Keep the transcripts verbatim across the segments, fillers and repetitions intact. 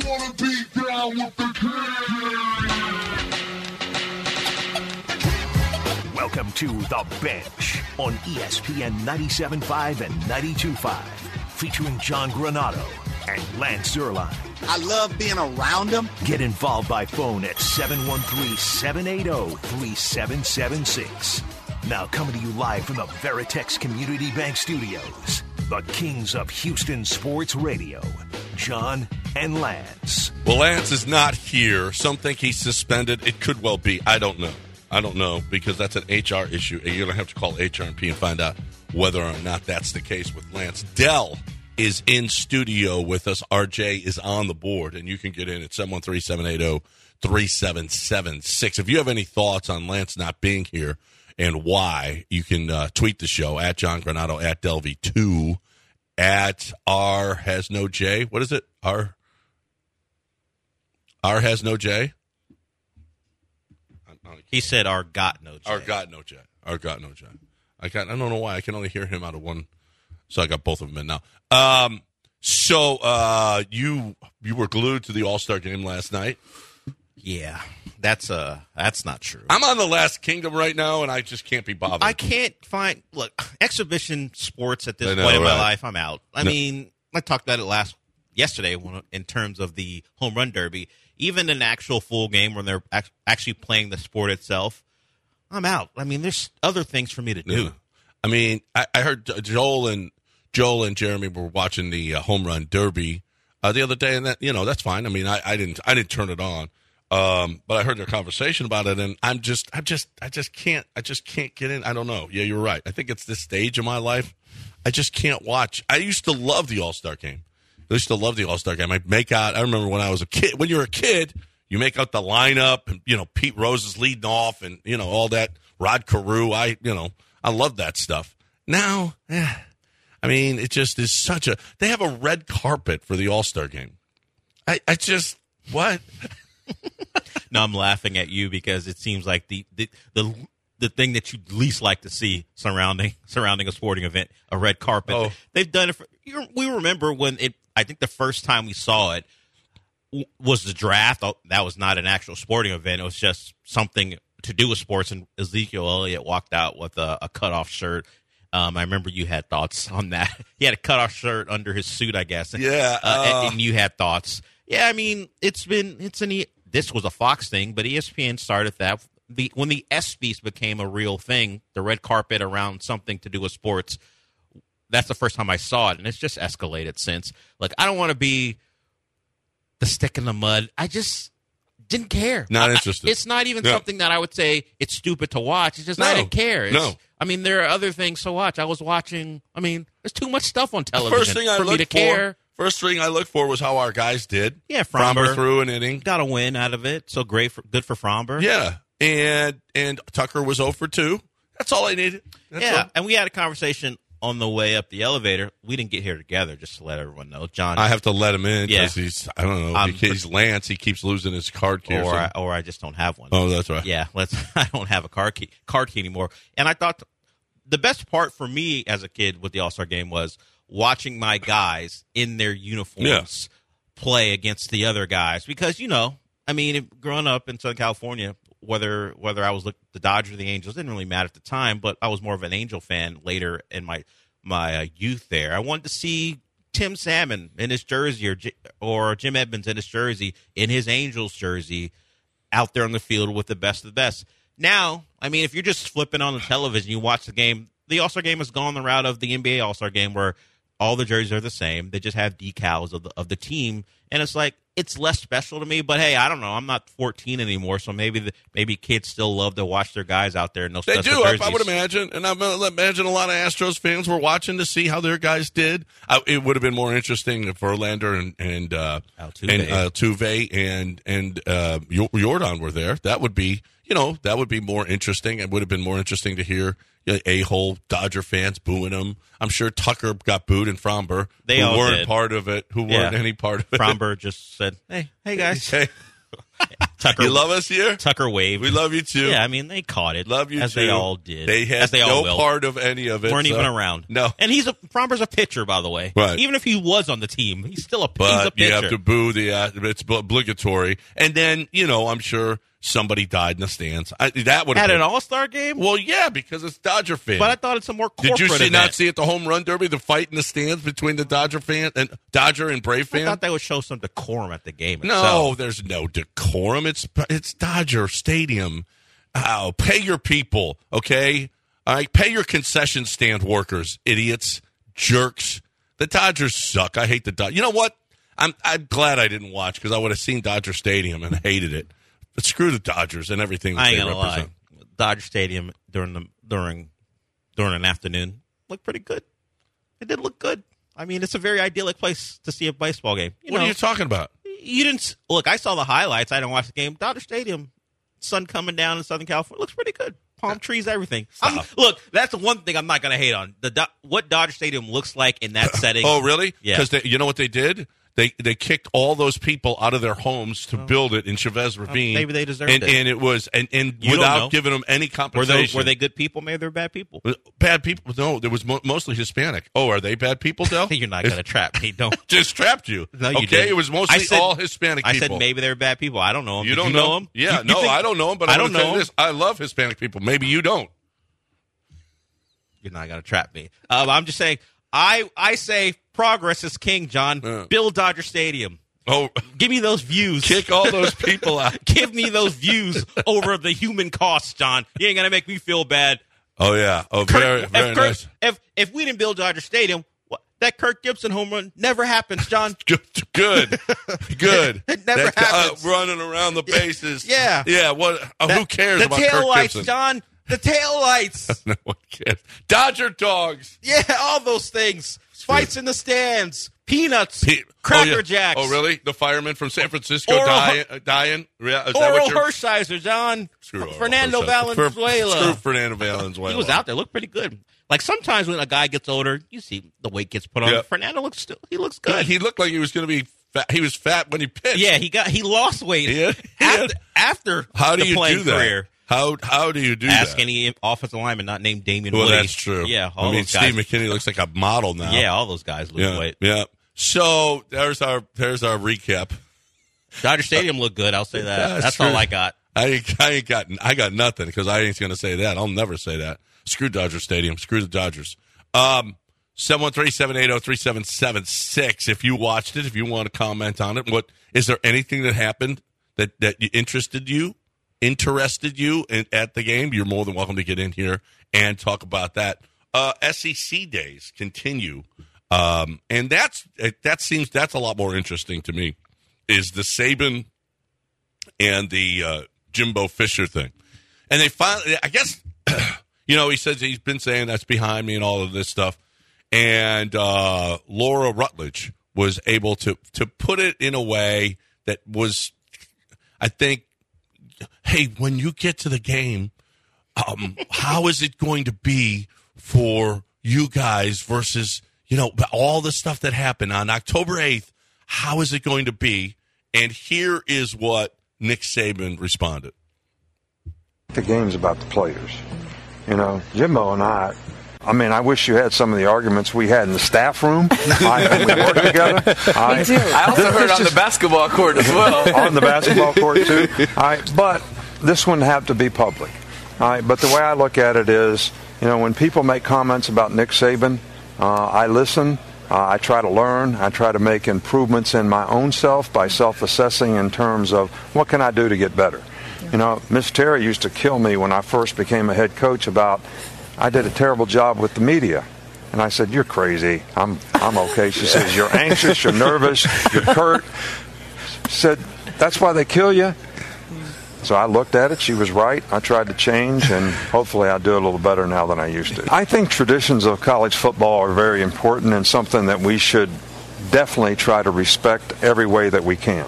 wanna be down with the king. Welcome to The Bench on E S P N ninety-seven point five and ninety-two point five, featuring John Granato and Lance Zierlein. I love being around him. Get involved by phone at seven one three, seven eight zero, three seven seven six. Now coming to you live from the Veritex Community Bank Studios, the kings of Houston sports radio, John and Lance. Well, Lance is not here. Some think he's suspended. It could well be. I don't know. I don't know because that's an H R issue. And you're going to have to call H R and P and find out whether or not that's the case with Lance. Dell is in studio with us. R J is on the board, and you can get in at seven one three, seven eight zero, three seven seven six. If you have any thoughts on Lance not being here and why, you can uh, tweet the show at John Granato, at Delvey two, at R has no J. What is it? R R has no J? He said R got no J. R got no J. R got no J. I, got, I don't know why. I can only hear him out of one. So I got both of them in now. Um, so uh, you you were glued to the All-Star game last night. Yeah, that's uh that's not true. I'm on the Last Kingdom right now, and I just can't be bothered. I can't find look exhibition sports at this I know, point in my right. life. I'm out. I No. mean, I talked about it last yesterday when, in terms of the home run derby. Even an actual full game when they're ac- actually playing the sport itself, I'm out. I mean, there's other things for me to do. Yeah. I mean, I, I heard Joel and Joel and Jeremy were watching the uh, home run derby uh, the other day, and that you know that's fine. I mean, I, I didn't I didn't turn it on, um, but I heard their conversation about it, and I'm just I just I just can't I just can't get in. I don't know. Yeah, you're right. I think it's this stage of my life. I just can't watch. I used to love the All-Star game. I used to love the All-Star game. I make out. I remember when I was a kid. When you're a kid, you make out the lineup, and you know Pete Rose is leading off, and you know all that. Rod Carew. I you know I love that stuff. Now, eh, I mean, it just is such a. They have a red carpet for the All-Star game. I, I just what? No, I'm laughing at you because it seems like the the the, the thing that you least like to see surrounding surrounding a sporting event, a red carpet. Oh. They've done it. For, you, we remember when it. I think the first time we saw it w- was the draft. Oh, that was not an actual sporting event. It was just something to do with sports. And Ezekiel Elliott walked out with a, a cutoff shirt. Um, I remember you had thoughts on that. He had a cutoff shirt under his suit, I guess. Yeah, uh, uh, and, and you had thoughts. Yeah, I mean, it's been it's an. E- this was a Fox thing, but E S P N started that. The when the ESPYs became a real thing, the red carpet around something to do with sports. That's the first time I saw it, and it's just escalated since. Like, I don't want to be the stick in the mud. I just didn't care. Not I, interested. It's not even No. something that I would say it's stupid to watch. It's just No. I didn't care. It's, No. I mean, there are other things to watch. I was watching. I mean, there's too much stuff on television First thing I for me looked to for. care. First thing I looked for was how our guys did. Yeah, Fromber Fromber threw an inning. Got a win out of it, so great, for, good for Fromber. Yeah, and and Tucker was zero for two. That's all I needed. That's yeah, all. and we had a conversation on the way up the elevator. We didn't get here together, just to let everyone know. John, I have to let him in because Yeah. he's I don't know Um, because he's Lance. He keeps losing his card key. Or, or I, something. or I just don't have one. Oh, that's right. Yeah, let's. I don't have a card key, card key anymore. And I thought the best part for me as a kid with the All-Star game was watching my guys in their uniforms play against the other guys. Because, you know, I mean, if, growing up in Southern California, whether whether I was look, the Dodgers or the Angels, didn't really matter at the time, but I was more of an Angel fan later in my, my uh, youth there. I wanted to see Tim Salmon in his jersey or, J- or Jim Edmonds in his jersey, in his Angels jersey, out there on the field with the best of the best. Now, I mean, if you're just flipping on the television, you watch the game, the All-Star game has gone the route of the N B A All-Star game where all the jerseys are the same. They just have decals of the of the team, and it's like it's less special to me. But hey, I don't know. I'm not fourteen anymore, so maybe the, maybe kids still love to watch their guys out there in those They special do, I, jerseys. I would imagine, and I imagine a lot of Astros fans were watching to see how their guys did. I, it would have been more interesting if Verlander and and uh, Altuve. and uh, Altuve and and uh, Jordan were there. That would be, you know, that would be more interesting. It would have been more interesting to hear you know, a-hole Dodger fans booing him. I'm sure Tucker got booed and Fromber, They who all weren't did. part of it, who Yeah. weren't any part of it. Fromber just said, "Hey, hey guys." Hey. Tucker, you love us here? Tucker waved. We love you too. Yeah, I mean, they caught it. Love you as too. they all did. They had as they no all will. part of any of it. Weren't so. even around. No. And he's a Fromber's a pitcher, by the way. Right. Even if he was on the team, he's still a, But he's a pitcher. you have to boo the. Uh, it's obligatory. And then you know, I'm sure somebody died in the stands. I, that would have At been an All-Star game? Well, yeah, because it's Dodger fans. But I thought it's a more corporate Did you see, event. not see at the home run derby the fight in the stands between the Dodger fan and Dodger and Brave I fan? thought that would show some decorum at the game No, itself. there's no decorum. It's it's Dodger Stadium. Oh, pay your people, okay? All right, pay your concession stand workers, idiots, jerks. The Dodgers suck. I hate the Dodgers. You know what? I'm I'm glad I didn't watch because I would have seen Dodger Stadium and hated it. But screw the Dodgers and everything that I ain't they gonna represent. lie. Dodger Stadium during the during during an afternoon looked pretty good. It did look good. I mean, it's a very idyllic place to see a baseball game. You What know, are you talking about? You didn't s- look. I saw the highlights. I didn't watch the game. Dodger Stadium, sun coming down in Southern California, looks pretty good. Palm trees, everything. I'm- look, that's the one thing I'm not going to hate on. The Do- what Dodger Stadium looks like in that setting. Oh, really? Yeah. Because you know what they did? They they kicked all those people out of their homes to build it in Chavez Ravine. maybe they deserved and, it. And it was and, and You don't know. without giving them any were compensation. they were they good people? Maybe they're bad people. bad people? No, there was mo- mostly Hispanic. Oh, are they bad people, Del? You're not going to trap me. Don't. Just trapped you. No, you okay, didn't. it was mostly I said- all Hispanic I people. said maybe they're bad people. I don't know them. You Did don't you know, know them? Yeah, You- you no, think- I don't know them, but I I don't don't know know this. I love Hispanic people. Maybe you don't. You're not going to trap me. Um, I'm just saying. I I say progress is king, John. Yeah. Build Dodger Stadium. Oh, Give me those views. kick all those people out. Give me those views over the human costs, John. You ain't gonna make me feel bad. Oh yeah. Oh, Kirk- very if, very Kirk- nice. if if we didn't build Dodger Stadium, what, that Kirk Gibson home run never happens, John. Good, good, good. It never That guy, happens. Uh, running around the bases. Yeah. yeah. What? Uh, That- who cares the about tail Kirk lights, Gibson? John. The tail lights. No one cares. Dodger dogs. Yeah, all those things. Fights in the stands. Peanuts. Pe- Cracker oh, yeah. Jacks. Oh, really? The fireman from San Francisco Oral dying? Uh, dying? Yeah, is that Oral what you're... Hershiser, John. Screw Oral Fernando Hershiser. Valenzuela. Screw Fernando Valenzuela. He was out there, looked pretty good. Like sometimes when a guy gets older, you see the weight gets put on. Yeah. Fernando looks still. He looks Yeah, good. he looked like he was going to be fat. He was fat when he pitched. Yeah, he got he lost weight Yeah. after, after How do the you playing do that? career. How how do you do Ask that? any offensive lineman not named Damian Well, Woody. that's true. Yeah, all I mean, those guys. Steve McKinney looks like a model now. Yeah, all those guys lose yeah, weight. yeah. So there's our there's our recap. Dodger Stadium looked good. I'll say that. That's That's true. all I got. I ain't, I ain't got I got nothing because I ain't going to say that. I'll never say that. Screw Dodger Stadium. Screw the Dodgers. Um, seven one three, seven eight zero, three seven seven six. If you watched it, if you want to comment on it, what is there anything that happened that that interested you, interested you in, at the game? You're more than welcome to get in here and talk about that. Uh, S E C days continue, um, and that's that seems that's a lot more interesting to me. Is the Saban and the uh, Jimbo Fisher thing, and they finally, I guess, you know, he says he's been saying that's behind me and all of this stuff, and uh, Laura Rutledge was able to to put it in a way that was, I think, hey, when you get to the game, um, how is it going to be for you guys versus, you know, all the stuff that happened on October eighth? How is it going to be? And here is what Nick Saban responded. The game's about the players. You know, Jimbo and I, I mean, I wish you had some of the arguments we had in the staff room. I, when we worked together. I, too. I also this- heard this on just- the basketball court as well. on the basketball court, too. All right, but this wouldn't have to be public. All right, but the way I look at it is, you know, when people make comments about Nick Saban, uh, I listen. Uh, I try to learn. I try to make improvements in my own self by self-assessing in terms of what can I do to get better. You know, Miss Terry used to kill me when I first became a head coach about I did a terrible job with the media. And I said, you're crazy. I'm I'm okay. She says, you're anxious, you're nervous, you're curt. She said, that's why they kill you. So I looked at it. She was right. I tried to change, and hopefully I do a little better now than I used to. I think traditions of college football are very important and something that we should definitely try to respect every way that we can.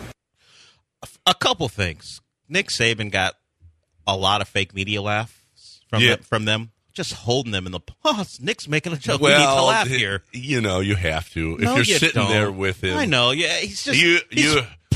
A couple things. Nick Saban got a lot of fake media laughs from Yeah. them, from them. Just holding them in the oh, Nick's making a joke. we need to Well, laugh th- here. you know, you have to. If No, you're you sitting don't. there with him. I know. Yeah, he's just You- he's you-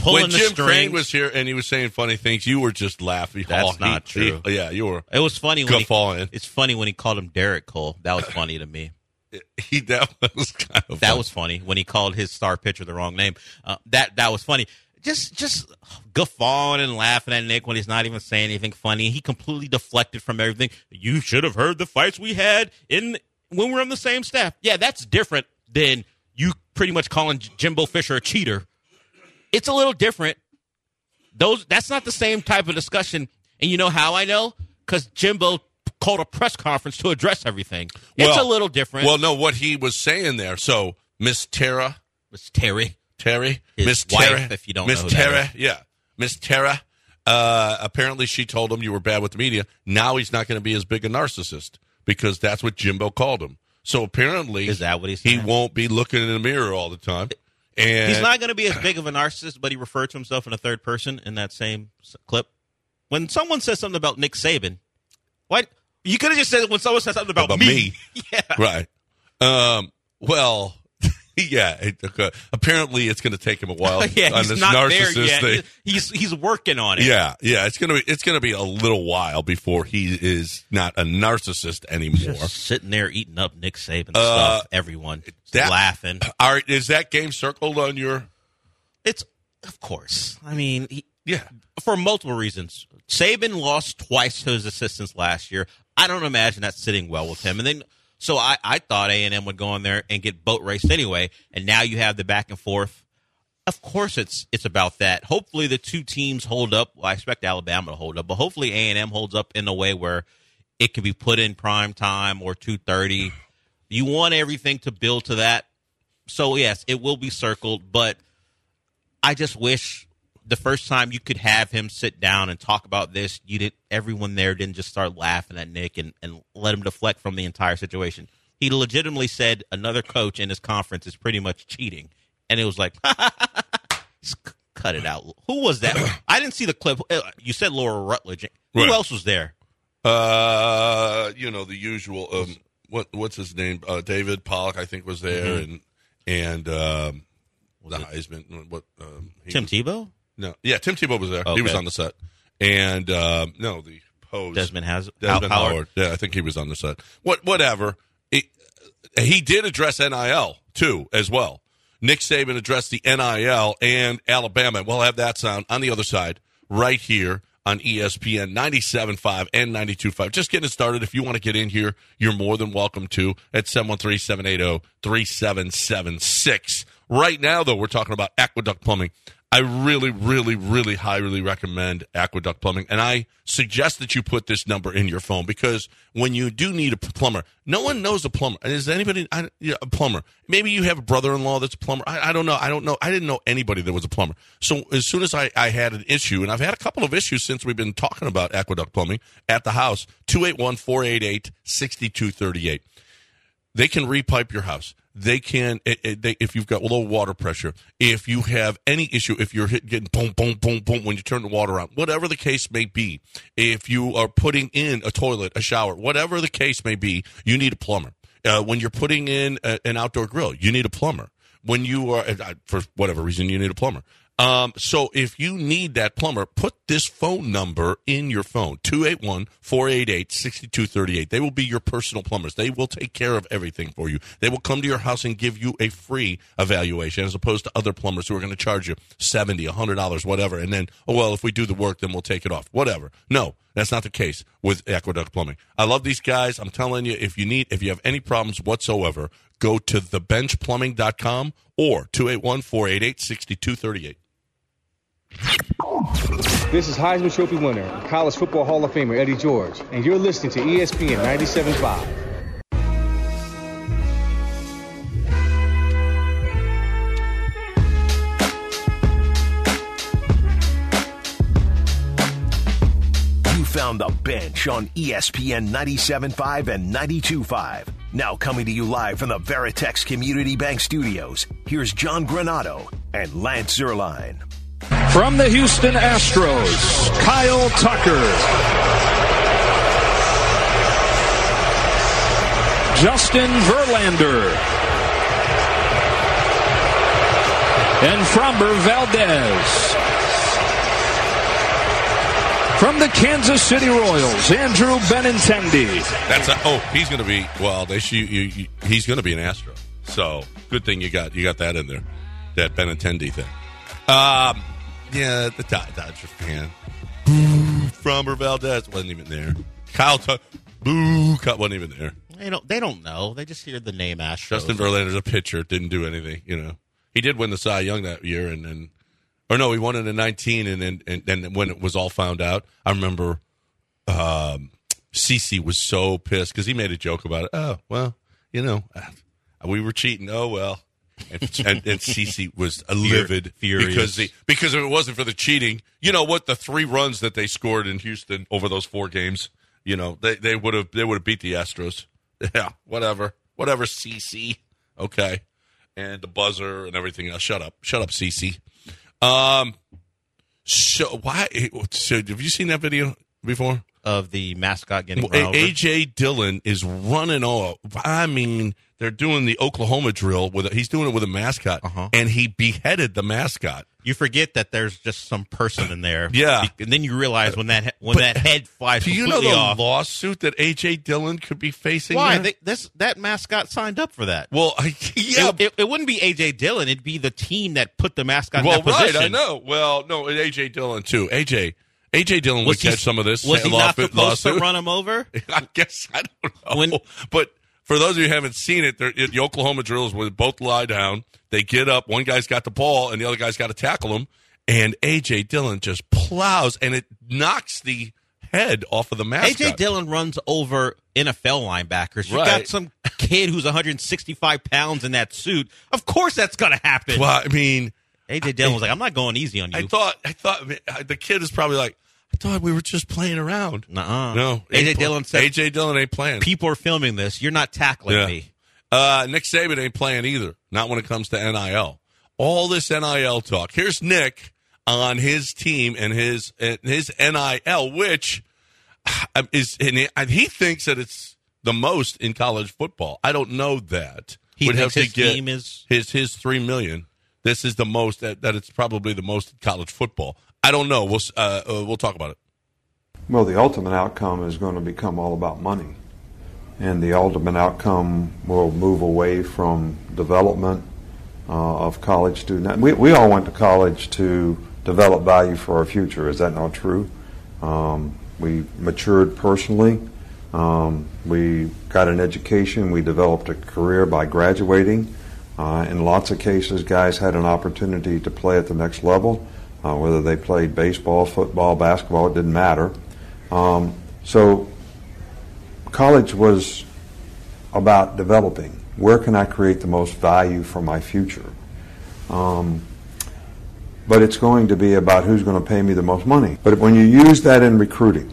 pulling when the Jim strings. Crane was here and he was saying funny things, you were just laughing. That's oh, not he, true. He, yeah, you were. It was funny when guffawing. he, it's funny when he called him Derek Cole. That was funny to me. He that was kind of That funny. was funny when he called his star pitcher the wrong name. Uh, that that was funny. Just just guffawing and laughing at Nick when he's not even saying anything funny. He completely deflected from everything. You should have heard the fights we had in when we were on the same staff. Yeah, that's different than you pretty much calling Jimbo Fisher a cheater. It's a little different. Those that's not the same type of discussion. And you know how I know? Because Jimbo called a press conference to address everything. It's well, a little different. Well, no, what he was saying there. So, Miss Tara, Miss Terry, Terry, his Miss wife, Tara, if you don't Miss know who Tara, that is. yeah, Miss Tara. Uh, apparently, she told him you were bad with the media. Now he's not going to be as big a narcissist because that's what Jimbo called him. So apparently, Is that what he's he saying? won't be looking in the mirror all the time. And He's not going to be as big of a narcissist, but he referred to himself in a third person in that same s- clip. When someone says something about Nick Saban, what you could have just said when someone says something about, About me. me. Yeah, Right. Um, well, yeah. It, okay. Apparently, it's going to take him a while yeah, on he's this not there narcissist yet. thing. He's he's working on it. Yeah, yeah. It's gonna be it's gonna be a little while before he is not a narcissist anymore. Just sitting there eating up Nick Saban Uh, stuff. Everyone that- laughing. All right, is that game circled on your? It's of course. I mean, he, Yeah. for multiple reasons. Saban lost twice to his assistants last year. I don't imagine that's sitting well with him. And then, so I, I thought A and M would go in there and get boat raced anyway. And now you have the back and forth. Of course, it's it's about that. Hopefully, the two teams hold up. Well, I expect Alabama to hold up, but hopefully A and M holds up in a way where it can be put in prime time or two thirty. You want everything to build to that. So yes, it will be circled, but I just wish the first time you could have him sit down and talk about this, you did everyone there didn't just start laughing at Nick and, and let him deflect from the entire situation. He legitimately said another coach in his conference is pretty much cheating. And it was like, just cut it out. Who was that? I didn't see the clip. You said Laura Rutledge. Who Right. else was there? Uh, you know the usual. Um, what what's his name? Uh, David Pollock, I think, was there, Mm-hmm. and and um, the Heisman. What? Um, he Tim was- Tebow? No, yeah, Tim Tebow was there. He Okay. was on the set, and um, no, the pose. Desmond has Desmond Howard. Howard. Yeah, I think he was on the set. What? Whatever. It, he did address N I L too, as well. Nick Saban addressed the N I L and Alabama. We'll have that sound on the other side right here on E S P N ninety-seven point five and ninety-two point five. Just getting it started. If you want to get in here, you're more than welcome to at seven one three, seven eight zero, three seven seven six. Right now, though, we're talking about Aqueduct Plumbing. I really, really, really highly recommend Aqueduct Plumbing, and I suggest that you put this number in your phone because when you do need a plumber, no one knows a plumber. Is anybody I, yeah, a plumber? Maybe you have a brother-in-law that's a plumber. I, I don't know. I don't know. I didn't know anybody that was a plumber. So as soon as I, I had an issue, and I've had a couple of issues since we've been talking about Aqueduct Plumbing at the house, two eight one, four eight eight, six two three eight. They can repipe your house. They can, it, it, they, if you've got low water pressure, if you have any issue, if you're hit, getting boom, boom, boom, boom when you turn the water on, whatever the case may be, if you are putting in a toilet, a shower, whatever the case may be, you need a plumber. Uh, when you're putting in a, an outdoor grill, you need a plumber. When you are, uh, for whatever reason, you need a plumber. Um, so if you need that plumber, put this phone number in your phone, two eight one, four eight eight, six two three eight. They will be your personal plumbers. They will take care of everything for you. They will come to your house and give you a free evaluation as opposed to other plumbers who are going to charge you seventy dollars, one hundred dollars, whatever. And then, oh, well, if we do the work, then we'll take it off. Whatever. No, that's not the case with Aqueduct Plumbing. I love these guys. I'm telling you, if you need, if you have any problems whatsoever, go to the bench plumbing dot com or two eight one, four eight eight, six two three eight. This is Heisman Trophy winner, College Football Hall of Famer Eddie George, and you're listening to E S P N ninety-seven point five. You found the bench on E S P N ninety-seven point five and ninety-two point five. Now coming to you live from the Veritex Community Bank Studios, here's John Granado and Lance Zierlein. From the Houston Astros, Kyle Tucker. Justin Verlander. And Framber Valdez. from the Kansas City Royals, Andrew Benintendi. That's a, oh, he's going to be, well, they shoot you, you, he's going to be an Astro. So, good thing you got you got that in there, that Benintendi thing. Um, yeah, the Dodger fan. Boo, Framber Valdez wasn't even there. Kyle Tucker, boo, wasn't even there. They don't. They don't know. They just hear the name Astros. Justin Verlander's a pitcher. Didn't do anything. You know, he did win the Cy Young that year, and then, or no, he won it in nineteen, and then and then when it was all found out, I remember, um, CeCe was so pissed because he made a joke about it. Oh well, you know, we were cheating. Oh well, and, and, and CeCe was livid Furious. because he, because if it wasn't for the cheating, you know what, the three runs that they scored in Houston over those four games, you know, they they would have they would have beat the Astros. Yeah, whatever. Whatever, CeCe. Okay. And the buzzer and everything else. Shut up. Shut up, CeCe. Um, so, why? So, have you seen that video before? Of the mascot getting well, run over? A J Dillon is running off. I mean, they're doing the Oklahoma drill. with a, He's doing it with a mascot, uh-huh. and he beheaded the mascot. You forget that there's just some person in there. Yeah. And then you realize when that when But that head flies Do you completely know the off. lawsuit that A J Dillon could be facing? Why? there? They, this, that mascot signed up for that. Well, yeah. It, it, it wouldn't be A J Dillon. It'd be the team that put the mascot well, in that right, position. I know. Well, no, A J Dillon, too. A J A J Dillon Was would he- catch some of this. Was he law- not supposed lawsuit. to run him over? I guess, I don't know. When- but for those of you who haven't seen it, the Oklahoma drills where they both lie down. They get up. One guy's got the ball, and the other guy's got to tackle him. And A J Dillon just plows, and it knocks the head off of the mascot. A J Dillon runs over N F L linebackers. You Right. got some kid who's one hundred sixty-five pounds in that suit. Of course that's going to happen. Well, I mean, A J Dillon was like, I'm not going easy on you. I thought, I thought the kid is probably like, I thought we were just playing around. Nuh-uh. No, A J ain't Dillon pl- said, A J Dillon ain't playing. people are filming this. You're not tackling Yeah. me. Uh, Nick Saban ain't playing either. Not when it comes to N I L. All this N I L talk. Here's Nick on his team and his and his N I L, which is and he thinks that it's the most in college football. I don't know that. He Would thinks have his to get team is- his his three million. This is the most that, that it's probably the most in college football. I don't know. We'll uh, uh, we'll talk about it. Well, the ultimate outcome is going to become all about money. And the ultimate outcome will move away from development uh, of college students. We, we all went to college to develop value for our future. Is that not true? Um, we matured personally. Um, we got an education. We developed a career by graduating. Uh, in lots of cases, guys had an opportunity to play at the next level, uh, whether they played baseball, football, basketball, it didn't matter. Um, so college was about developing. Where can I create the most value for my future? Um, but it's going to be about who's going to pay me the most money. But when you use that in recruiting,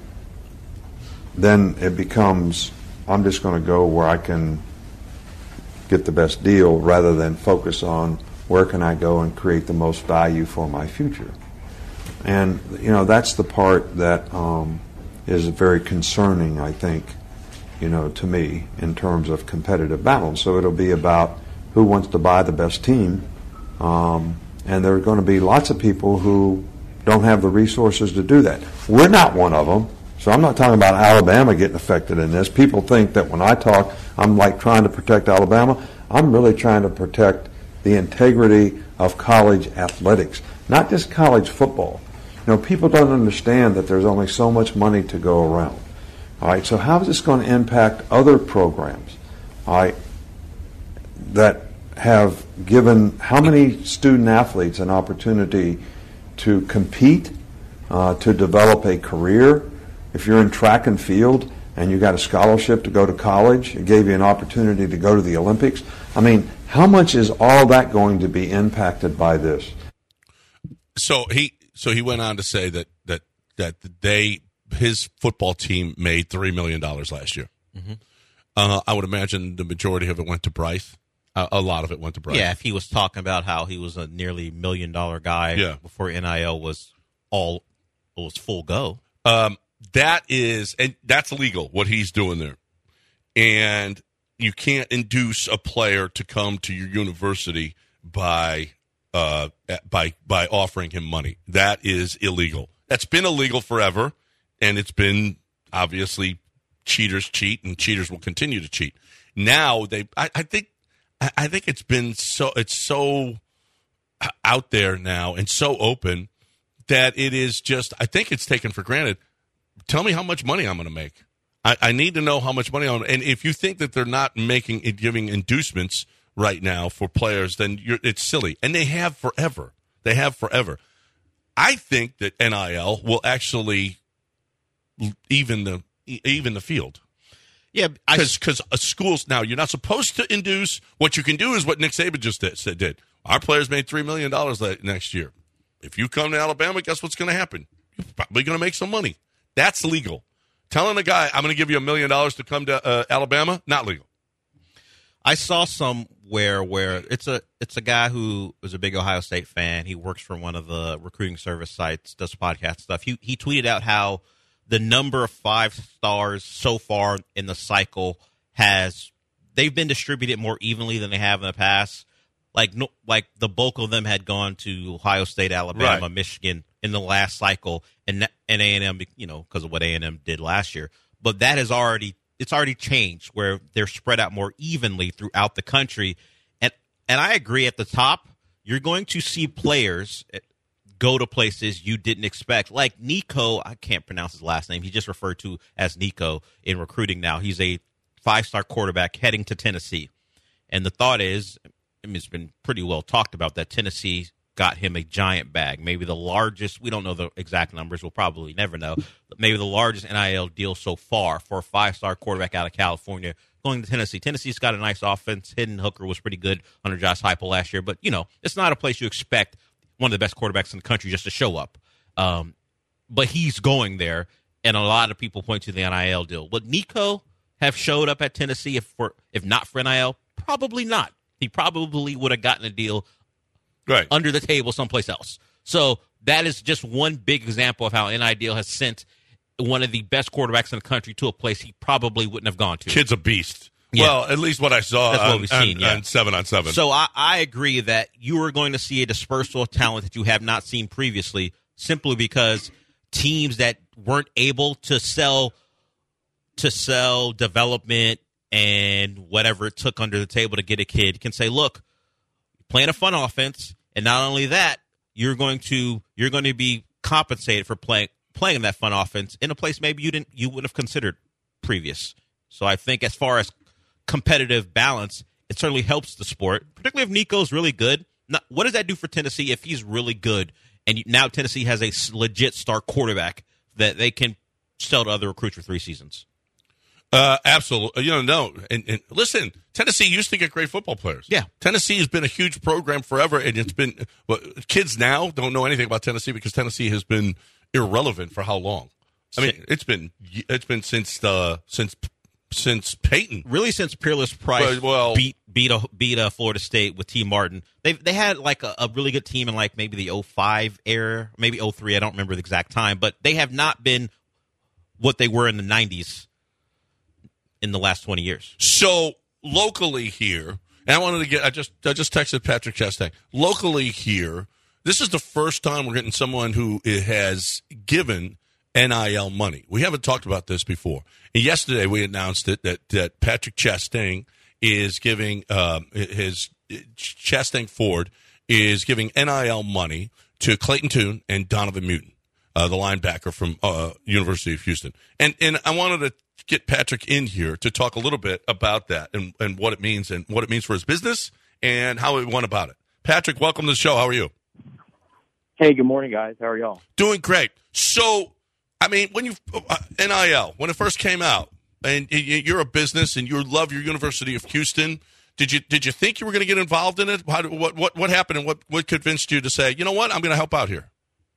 then it becomes, I'm just going to go where I can get the best deal rather than focus on where can I go and create the most value for my future. And, you know, that's the part that um, is very concerning, I think, you know, to me in terms of competitive battles. So it'll be about who wants to buy the best team, um, and there are going to be lots of people who don't have the resources to do that. We're not one of them, so I'm not talking about Alabama getting affected in this. People think that when I talk, I'm like trying to protect Alabama. I'm really trying to protect the integrity of college athletics, not just college football. You know, people don't understand that there's only so much money to go around. All right, so how is this going to impact other programs, all right, that have given how many student athletes an opportunity to compete, uh, to develop a career? If you're in track and field and you got a scholarship to go to college, it gave you an opportunity to go to the Olympics. I mean, how much is all that going to be impacted by this? So he so he went on to say that that that they his football team made three million dollars last year. Mm-hmm. Uh, I would imagine the majority of it went to Bryce. Uh, a lot of it went to Bryce. Yeah, if he was talking about how he was a nearly million dollar guy Yeah. before N I L was all was full go. Um, that is, and that's illegal what he's doing there, and you can't induce a player to come to your university by uh by by offering him money. That is illegal. That's been illegal forever. and it's been obviously cheaters cheat, and cheaters will continue to cheat. Now they, I, I think, I think it's been so, it's so out there now and so open that it is just, I think it's taken for granted. Tell me how much money I'm going to make. I, I need to know how much money I'm, and if you think that they're not making giving inducements right now for players, then you're, it's silly. And they have forever. They have forever. I think that N I L will actually even the even the field. Yeah, because schools now, you're not supposed to induce. What you can do is what Nick Saban just did. did. Our players made three million dollars next year. If you come to Alabama, guess what's going to happen? You're probably going to make some money. That's legal. Telling a guy, I'm going to give you a million dollars to come to uh, Alabama, not legal. I saw somewhere where it's a it's a guy who is a big Ohio State fan. He works for one of the recruiting service sites, does podcast stuff. He he tweeted out how the number of five stars so far in the cycle has they've been distributed more evenly than they have in the past. Like no, like the bulk of them had gone to Ohio State, Alabama, right. Michigan in the last cycle, and and A and M, you know, because of what A and M did last year. But that has already it's already changed where they're spread out more evenly throughout the country. And and I agree, at the top, you're going to see players go to places you didn't expect. Like Nico, I can't pronounce his last name. He's just referred to as Nico in recruiting now. He's a five-star quarterback heading to Tennessee. And the thought is, I mean, it's been pretty well talked about that Tennessee got him a giant bag, maybe the largest. We don't know the exact numbers. We'll probably never know. But maybe the largest N I L deal so far for a five-star quarterback out of California going to Tennessee. Tennessee's got a nice offense. Hendon Hooker was pretty good under Josh Heupel last year. But, you know, it's not a place you expect one of the best quarterbacks in the country just to show up. Um, but he's going there, and a lot of people point to the N I L deal. Would Nico have showed up at Tennessee if for if not for N I L? Probably not. He probably would have gotten a deal right under the table someplace else. So that is just one big example of how N I L has sent one of the best quarterbacks in the country to a place he probably wouldn't have gone to. Kid's a beast. Yeah. Well, at least what I saw That's on, what we've seen, on, yeah. on seven on seven. So I, I agree that you are going to see a dispersal of talent that you have not seen previously, simply because teams that weren't able to sell to sell development and whatever it took under the table to get a kid can say, look, playing a fun offense, and not only that, you're going to you're going to be compensated for playing playing that fun offense in a place maybe you didn't you wouldn't have considered previous. So I think as far as competitive balance, it certainly helps the sport, particularly if Nico's really good. Now, what does that do for Tennessee if he's really good and you, now Tennessee has a legit star quarterback that they can sell to other recruits for three seasons? Uh, absolutely. You know, no. And, and listen, Tennessee used to get great football players. Yeah. Tennessee has been a huge program forever, and it's been well, kids now don't know anything about Tennessee because Tennessee has been irrelevant for how long? I mean, it's been it's been since uh, since since Peyton. Really, since Peerless Price But, well, beat beat a, beat a Florida State with T. Martin. They they had like a, a really good team in like maybe the oh five era, maybe oh three. I don't remember the exact time, but they have not been what they were in the nineties in the last twenty years. So locally here, and I wanted to get, I just I just texted Patrick Chastain. Locally here, this is the first time we're getting someone who has given N I L money. We haven't talked about this before. And yesterday we announced it that, that Patrick Chastain is giving um, his Chastain Ford is giving N I L money to Clayton Tune and Donovan Mutin, uh, the linebacker from uh, University of Houston. And and I wanted to get Patrick in here to talk a little bit about that and, and what it means and what it means for his business and how he went about it. Patrick, welcome to the show. How are you? Hey, good morning, guys. How are y'all? Doing great. So, I mean, when you uh, N I L, when it first came out, and you're a business and you love your University of Houston, did you did you think you were going to get involved in it? How, what what what happened, and what, what convinced you to say, you know what, I'm going to help out here?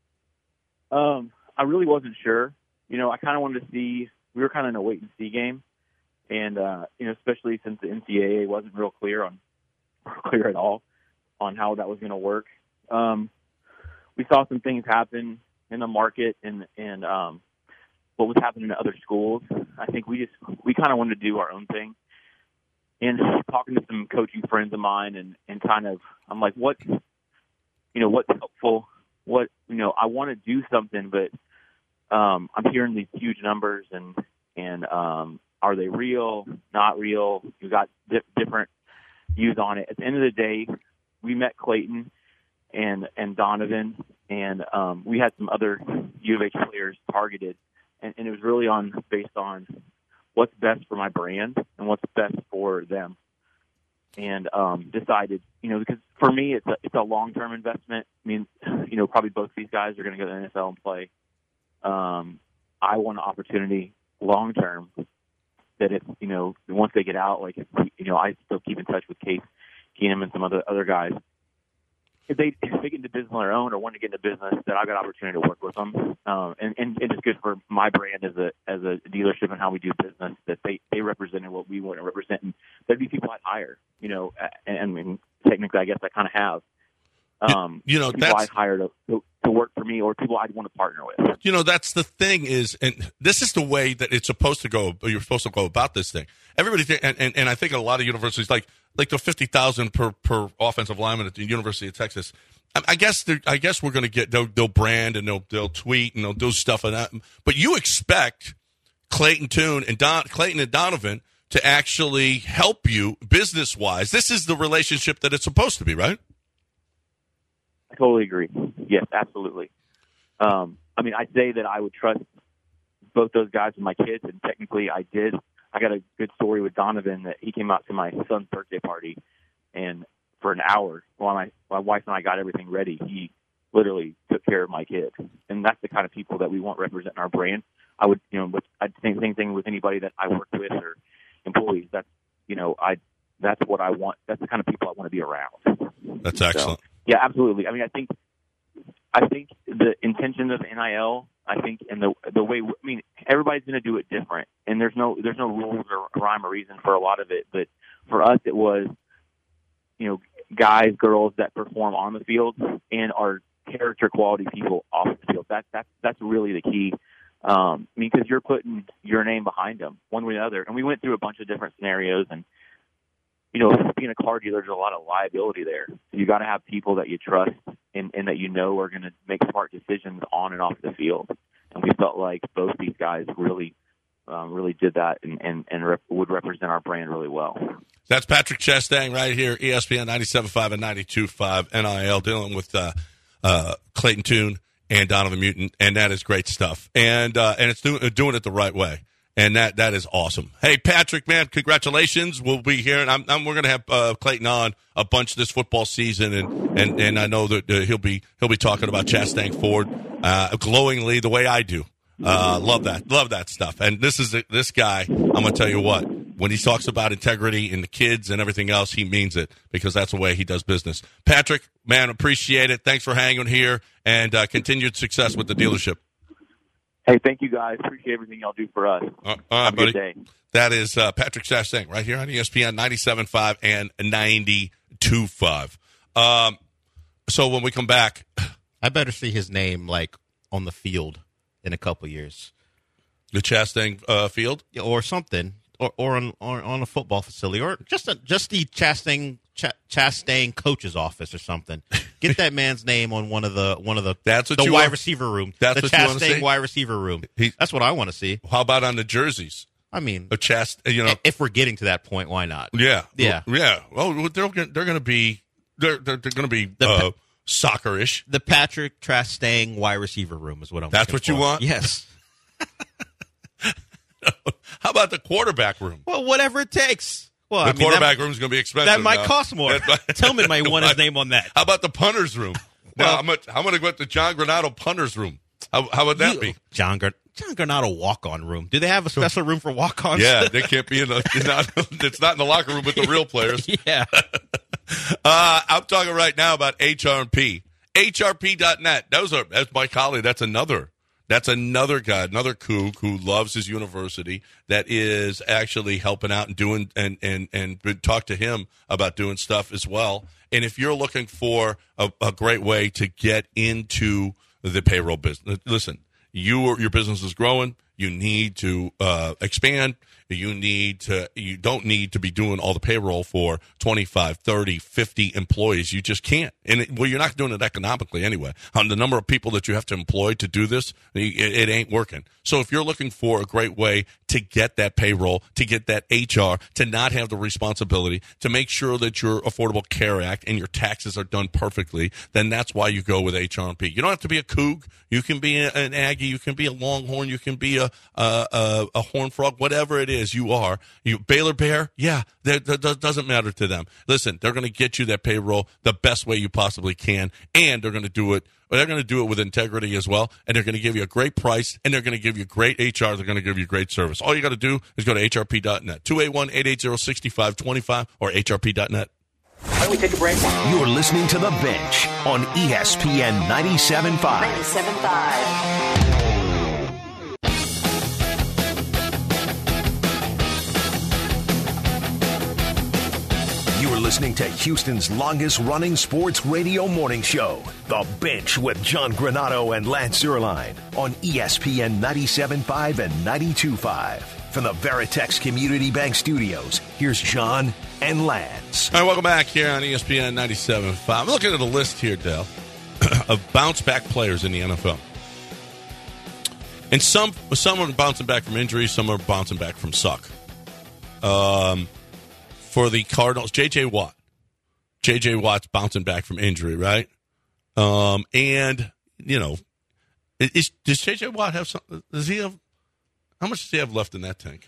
Um, I really wasn't sure. You know, I kind of wanted to see. We were kind of in a wait and see game, and uh, you know, especially since the N C double A wasn't real clear on clear at all on how that was going to work. Um, we saw some things happen in the market and and um, what was happening in other schools. I think we just we kind of wanted to do our own thing. And talking to some coaching friends of mine, and, and kind of I'm like, what, you know, what's helpful? What, you know, I want to do something, but um, I'm hearing these huge numbers, and and um, are they real? Not real? You got di- different views on it. At the end of the day, we met Clayton and and Donovan, and um, we had some other U of H players targeted, and, and it was really on based on what's best for my brand and what's best for them. And um, decided, you know, because for me, it's a, it's a long-term investment. I mean, you know, probably both these guys are going to go to the N F L and play. Um, I want an opportunity long-term that if, you know, once they get out, like, if, you know, I still keep in touch with Case Keenum and some other other guys. If they if they get into business on their own or want to get into business, then I've got an opportunity to work with them. Um, and, and, and it's good for my brand as a as a dealership and how we do business, that they, they represented what we want to represent. And there'd be people I'd hire, you know, and, and I mean, technically I guess I kind of have. Um, you, you know, people that's, I'd hire to, to, to work for me, or people I'd want to partner with. You know, that's the thing is, and this is the way that it's supposed to go, you're supposed to go about this thing. Everybody, think, and, and, and I think a lot of universities, like like the fifty thousand per per offensive lineman at the University of Texas, I, I guess I guess we're going to get, they'll, they'll brand and they'll they'll tweet and they'll do stuff and that. But you expect Clayton Tune and Don, Clayton and Donovan to actually help you business-wise. This is the relationship that it's supposed to be, right? I totally agree. Yes, absolutely. Um, I mean, I'd say that I would trust both those guys with my kids, and technically I did. I got a good story with Donovan that he came out to my son's birthday party, and for an hour while my, my wife and I got everything ready, he literally took care of my kid. And that's the kind of people that we want representing our brand. I would, you know, with, I'd say the same thing with anybody that I work with or employees. That's, you know, I, that's what I want. That's the kind of people I want to be around. That's excellent. So, yeah, absolutely. I mean, I think, I think the intention of N I L, I think, and the the way, I mean, everybody's going to do it different, and there's no there's no rules or rhyme or reason for a lot of it. But for us, it was, you know, guys, girls that perform on the field and are character quality people off the field. That that's that's really the key. Um, I mean, because you're putting your name behind them one way or the other. And we went through a bunch of different scenarios, and you know, being a car dealer, there's a lot of liability there. So you got to have people that you trust and, and that you know are going to make smart decisions on and off the field. And we felt like both these guys really, um, really did that and, and, and rep- would represent our brand really well. That's Patrick Chastain right here, E S P N ninety-seven point five and ninety-two point five N I L, dealing with uh, uh, Clayton Tune and Donovan Mutant, and that is great stuff. And uh, and it's do- doing it the right way. And that that is awesome. Hey, Patrick, man, congratulations. We'll be here, and I'm, I'm, we're going to have uh, Clayton on a bunch this football season, and, and, and I know that uh, he'll be he'll be talking about Chastang Ford uh, glowingly the way I do. Uh, love that, love that stuff. And this is this guy. I'm going to tell you what. When he talks about integrity and the kids and everything else, he means it, because that's the way he does business. Patrick, man, appreciate it. Thanks for hanging here, and uh, continued success with the dealership. Hey, thank you, guys. Appreciate everything y'all do for us. Uh, all right, Have a buddy. good day. That is uh, Patrick Chastain right here on E S P N ninety-seven point five and ninety-two point five. Um, so when we come back, I better see his name like on the field in a couple years. The Chastain uh, field, yeah, or something, or or on or on a football facility, or just a, just the Chastain Ch- Chastain coach's office or something. Get that man's name on one of the one of the that's what the you wide want? receiver room. That's the what you want to Chastain see? wide receiver room. He, that's what I want to see. How about on the jerseys? I mean, a Chast, you know, if we're getting to that point, why not? Yeah, yeah, well, yeah. Well, they're they're going to be they're they're, they're going to be the, uh, soccer-ish. The Patrick Chastain wide receiver room is what I'm. That's what for. you want. Yes. How about the quarterback room? Well, whatever it takes. Well, the I mean, quarterback that, room is going to be expensive. That might now. cost more. Tillman might want his name on that. How about the punters room? Well, now, I'm going I'm to go to the John Granado punters room. How, how would that you, be? John, John Granado walk-on room. Do they have a special room for walk-ons? Yeah, they can't be in the. Not, it's not in the locker room with the real players. Yeah. uh, I'm talking right now about H R P. H R P dot net. Those are that's Mike Holly. That's another. That's another guy, another kook who loves his university, that is actually helping out and doing and and and talk to him about doing stuff as well. And if you're looking for a, a great way to get into the payroll business, listen, you your business is growing. You need to uh, expand. You need to. You don't need to be doing all the payroll for twenty-five, thirty, fifty employees. You just can't. And it, well, you're not doing it economically anyway. On the number of people that you have to employ to do this, it, it ain't working. So if you're looking for a great way to get that payroll, to get that H R, to not have the responsibility, to make sure that your Affordable Care Act and your taxes are done perfectly, then that's why you go with H R and P. You don't have to be a Coug. You can be an Aggie. You can be a Longhorn. You can be a a, a, a Horned Frog. Whatever it is, you are. You Baylor Bear. Yeah, that, that doesn't matter to them. Listen, they're going to get you that payroll the best way you possibly can, and they're going to do it. They're going to do it with integrity as well, and they're going to give you a great price, and they're going to give you great H R. They're going to give you great service. All you got to do is go to H R P dot net, two eight one, eight eight zero, six five two five, or H R P dot net. Why don't we take a break? You're listening to The Bench on E S P N ninety-seven point five. ninety-seven point five. You're listening to Houston's longest-running sports radio morning show, The Bench with John Granato and Lance Zierlein on E S P N ninety-seven point five and ninety-two point five. From the Veritex Community Bank Studios, here's John and Lance. All right, welcome back here on E S P N ninety-seven point five. I'm looking at a list here, Dale, of bounce-back players in the N F L. And some some are bouncing back from injuries, some are bouncing back from suck. Um... For the Cardinals, J J. Watt. J J. Watt's bouncing back from injury, right? Um, and, you know, is, does J J. Watt have some, does he have, how much does he have left in that tank?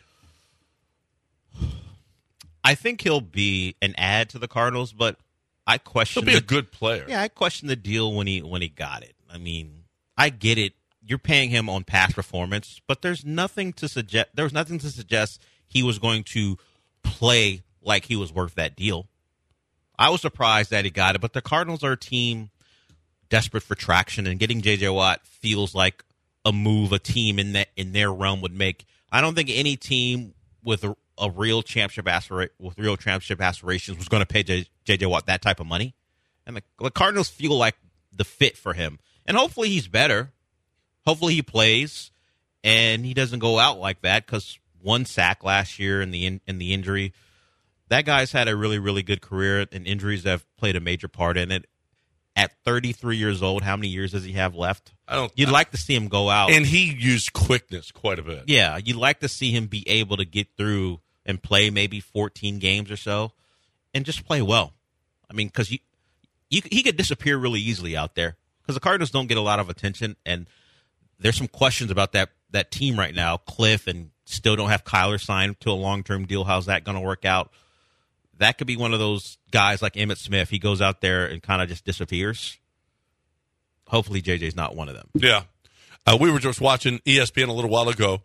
I think he'll be an add to the Cardinals, but I question. He'll be the, a good player. Yeah, I question the deal when he when he got it. I mean, I get it. You're paying him on past performance, but there's nothing to suggest. There was nothing to suggest he was going to play like he was worth that deal. I was surprised that he got it, but the Cardinals are a team desperate for traction, and getting J J. Watt feels like a move a team in that in their realm would make. I don't think any team with a, a real championship aspira- with real championship aspirations was going to pay J J. Watt that type of money, and the, the Cardinals feel like the fit for him. And hopefully he's better. Hopefully he plays, and he doesn't go out like that, because one sack last year in the in, in the injury. That guy's had a really, really good career, and injuries have played a major part in it. At thirty-three years old, how many years does he have left? I don't. You'd I, like to see him go out, and he used quickness quite a bit. Yeah, you'd like to see him be able to get through and play maybe fourteen games or so, and just play well. I mean, because you, you, he could disappear really easily out there, because the Cardinals don't get a lot of attention, and there's some questions about that that team right now. Cliff and still don't have Kyler signed to a long-term deal. How's that going to work out? That could be one of those guys like Emmitt Smith. He goes out there and kind of just disappears. Hopefully J J's not one of them. Yeah. Uh, we were just watching E S P N a little while ago,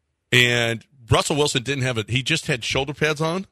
and Russell Wilson didn't have it. He just had shoulder pads on,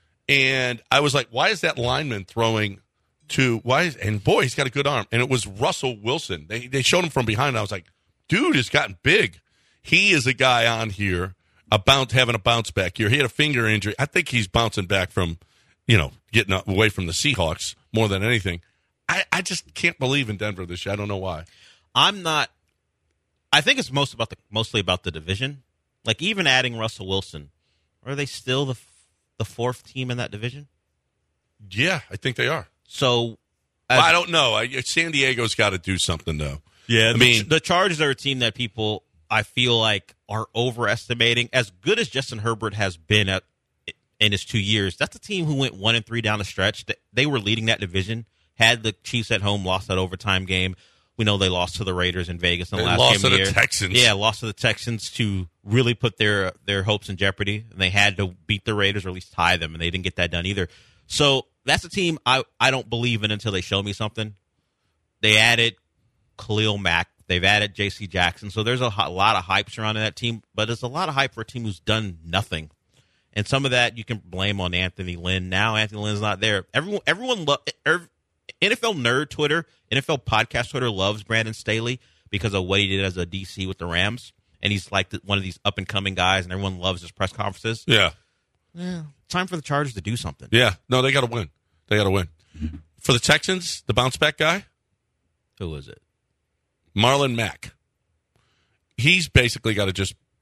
and I was like, why is that lineman throwing to – Why is, and, boy, he's got a good arm. And it was Russell Wilson. They, they showed him from behind, and I was like, dude has gotten big. He is a guy on here about having a bounce back year. He had a finger injury. I think he's bouncing back from – you know, getting away from the Seahawks more than anything. I, I just can't believe in Denver this year. I don't know why. I'm not – I think it's most about the mostly about the division. Like, even adding Russell Wilson, are they still the the fourth team in that division? Yeah, I think they are. So – well, I don't know. I, San Diego's got to do something, though. Yeah, I the, mean – the Chargers are a team that people, I feel like, are overestimating. As good as Justin Herbert has been at in his two years, that's a team who went one and three down the stretch. They were leading that division, had the Chiefs at home, lost that overtime game. We know they lost to the Raiders in Vegas in the they last lost game to of the the year. Texans. Yeah, lost to the Texans to really put their their hopes in jeopardy, and they had to beat the Raiders or at least tie them, and they didn't get that done either. So that's a team I, I don't believe in until they show me something. They added Khalil Mack. They've added J C Jackson. So there's a, a lot of hype surrounding that team, but there's a lot of hype for a team who's done nothing. And some of that you can blame on Anthony Lynn. Now Anthony Lynn's not there. Everyone, everyone, lo- er, N F L nerd Twitter, N F L podcast Twitter loves Brandon Staley because of what he did as a D C with the Rams, and he's like the, one of these up and coming guys, and everyone loves his press conferences. Yeah, yeah. Time for the Chargers to do something. Yeah, no, they got to win. They got to win. For the Texans, the bounce back guy, who is it? Marlon Mack. He's basically got to just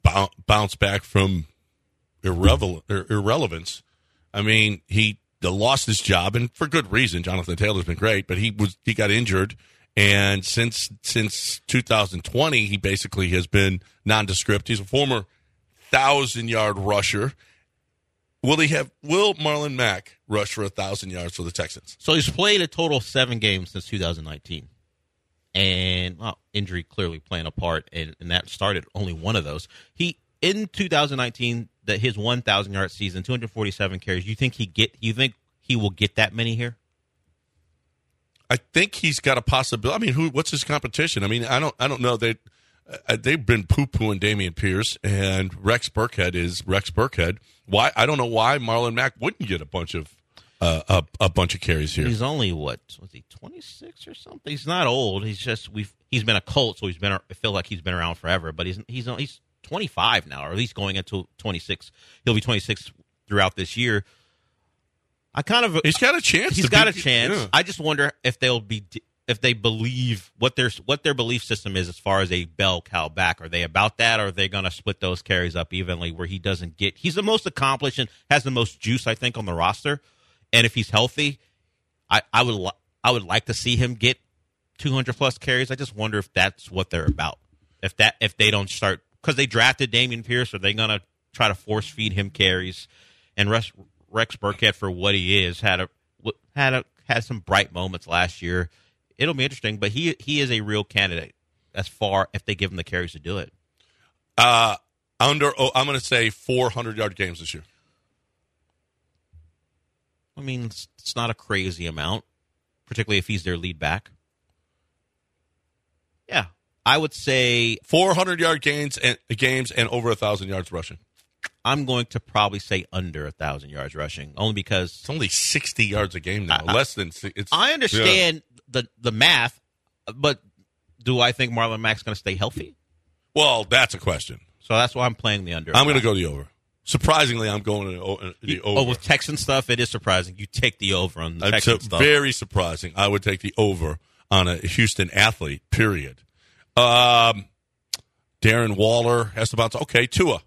bounce back from irrele- irrelevance. I mean, he lost his job, and for good reason. Jonathan Taylor's been great, but he was he got injured, and since since two thousand twenty, he basically has been nondescript. He's a former thousand-yard rusher. Will he have? Will Marlon Mack rush for a thousand yards for the Texans? So he's played a total of seven games since two thousand nineteen, and well, injury clearly playing a part, and, and that started only one of those. He in two thousand nineteen, that his one thousand yard season, two hundred forty-seven carries. You think he get? You think he will get that many here? I think he's got a possibility. I mean, who? What's his competition? I mean, I don't. I don't know. They uh, they've been poo pooing Dameon Pierce, and Rex Burkhead is Rex Burkhead. Why? I don't know why Marlon Mack wouldn't get a bunch of uh, a, a bunch of carries here. He's only what was he twenty-six or something? He's not old. He's just we've he's been a Colt, so he's been. I feel like he's been around forever. But he's he's he's twenty-five now, or at least going into twenty-six. He'll be twenty-six throughout this year. I kind of he's got a chance. He's to got be, a chance. Yeah. I just wonder if they'll be if they believe what their what their belief system is as far as a bell cow back. Are they about that, or are they going to split those carries up evenly where he doesn't get? He's the most accomplished and has the most juice, I think, on the roster. And if he's healthy, I, I would I would like to see him get two hundred plus carries. I just wonder if that's what they're about. If that if they don't start because they drafted Dameon Pierce, are they going to try to force feed him carries? And Rex, Rex Burkhead, for what he is, had a had a had some bright moments last year. It'll be interesting, but he he is a real candidate as far if they give him the carries to do it. Uh, under oh, I'm going to say four hundred yard games this year. I mean, it's, it's not a crazy amount, particularly if he's their lead back. Yeah, I would say four hundred yard gains and games and over a thousand yards rushing. I'm going to probably say under a thousand yards rushing, only because it's only sixty yards a game now. I, Less than it's. I understand yeah. the the math, but do I think Marlon Mack's going to stay healthy? Well, that's a question. So that's why I'm playing the under. I'm going to go the over. Surprisingly, I'm going to the over. Oh, with Texan stuff, it is surprising. You take the over on the Texan it's stuff. Very surprising. I would take the over on a Houston athlete, period. Um, Darren Waller has to bounce. Okay, Tua.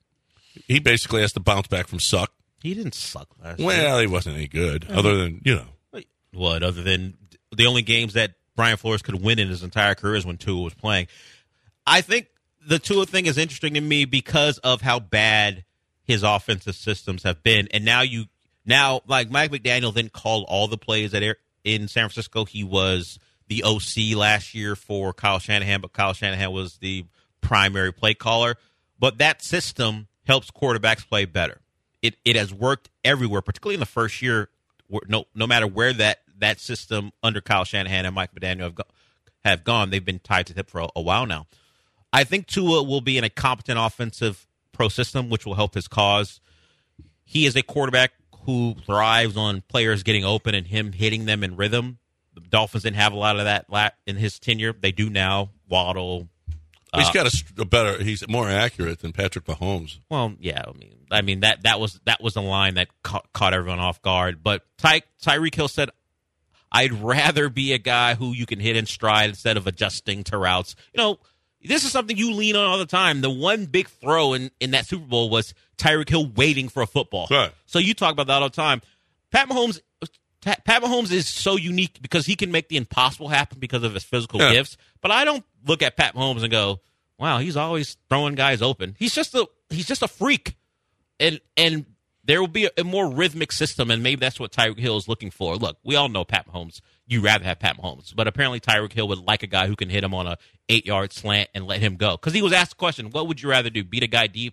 He basically has to bounce back from suck. He didn't suck last well, year. Well, he wasn't any good, mm-hmm. other than, you know. What, other than the only games that Brian Flores could win in his entire career is when Tua was playing. I think the Tua thing is interesting to me because of how bad his offensive systems have been. And now you, now, like Mike McDaniel didn't call all the plays that in San Francisco. He was the O C last year for Kyle Shanahan, but Kyle Shanahan was the primary play caller. But that system helps quarterbacks play better. It it has worked everywhere, particularly in the first year. No no matter where that, that system under Kyle Shanahan and Mike McDaniel have, go, have gone, they've been tied to the hip for a, a while now. I think Tua will be in a competent offensive pro system, which will help his cause. He is a quarterback who thrives on players getting open and him hitting them in rhythm. The Dolphins didn't have a lot of that in his tenure. They do now. Waddle. Uh, he's got a, a better. He's more accurate than Patrick Mahomes. Well, yeah. I mean, I mean that that was that was the line that caught, caught everyone off guard. But Ty, Tyreek Hill said, "I'd rather be a guy who you can hit in stride instead of adjusting to routes." You know, this is something you lean on all the time. The one big throw in, in that Super Bowl was Tyreek Hill waiting for a football. Right. So you talk about that all the time. Pat Mahomes. Pat Mahomes is so unique because he can make the impossible happen because of his physical yeah. gifts. But I don't look at Pat Mahomes and go, "Wow, he's always throwing guys open." He's just a he's just a freak, and and there will be a, a more rhythmic system, and maybe that's what Tyreek Hill is looking for. Look, we all know Pat Mahomes. You rather have Pat Mahomes, but apparently Tyreek Hill would like a guy who can hit him on a eight yard slant and let him go. Because he was asked the question, "What would you rather do? Beat a guy deep